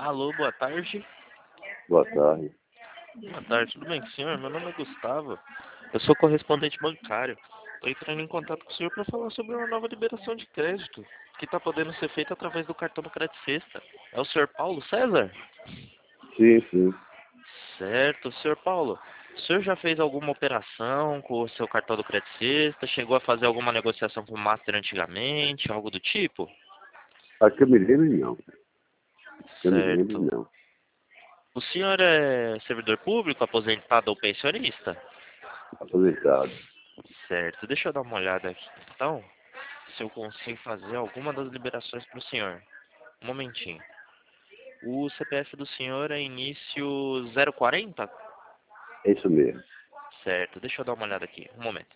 Alô, boa tarde. Boa tarde. Boa tarde, tudo bem com o senhor? Meu nome é Gustavo. Eu sou correspondente bancário. Estou entrando em contato com o senhor para falar sobre uma nova liberação de crédito que está podendo ser feita através do cartão do Crédito Sexta. É o senhor Paulo César? Sim, sim. Certo, senhor Paulo. O senhor já fez alguma operação com o seu cartão do Crédito Sexta? Chegou a fazer alguma negociação com o Master antigamente, algo do tipo? Aqui eu me lembro não. Eu me lembro Certo. não. O senhor é servidor público, aposentado ou pensionista? Aposentado. Certo, deixa eu dar uma olhada aqui. Então, se eu consigo fazer alguma das liberações para o senhor. Um momentinho. O CPF do senhor é início 040? É isso mesmo. Certo, deixa eu dar uma olhada aqui. Um momento.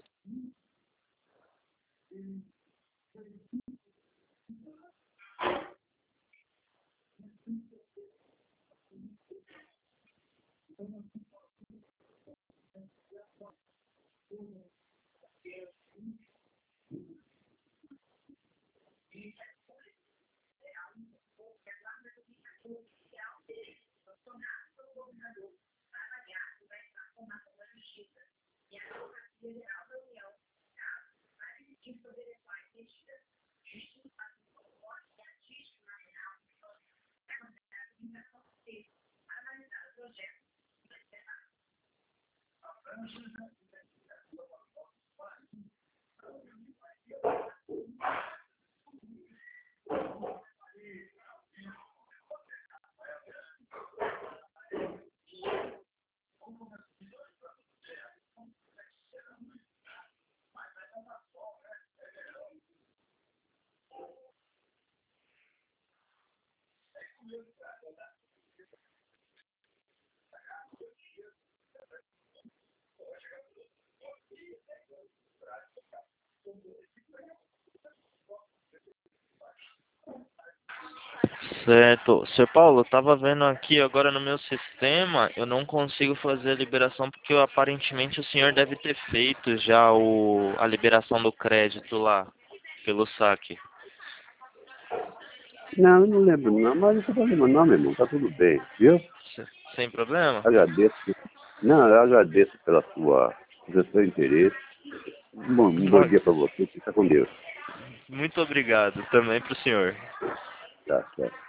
Certo. Senhor Paulo, eu estava vendo aqui agora no meu sistema, eu não consigo fazer a liberação porque aparentemente o senhor deve ter feito já a liberação do crédito lá, pelo saque. Não, eu não lembro não, mas não tem problema não, meu irmão. Tá tudo bem, viu? Sem problema? Agradeço. Não, eu agradeço pelo seu interesse. Um bom dia para você. Fica com Deus. Muito obrigado também para o senhor. Tá certo.